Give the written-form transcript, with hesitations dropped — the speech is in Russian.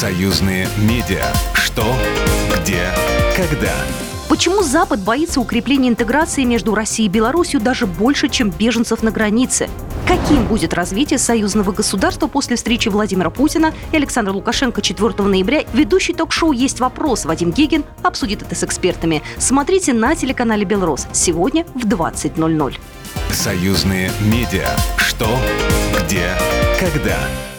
Союзные медиа. Что, где, когда. Почему Запад боится укрепления интеграции между Россией и Беларусью даже больше, чем беженцев на границе? Каким будет развитие союзного государства после встречи Владимира Путина и Александра Лукашенко 4 ноября? Ведущий ток-шоу «Есть вопрос» Вадим Гигин обсудит это с экспертами. Смотрите на телеканале «Белрос» сегодня в 20:00. Союзные медиа. Что, где, когда.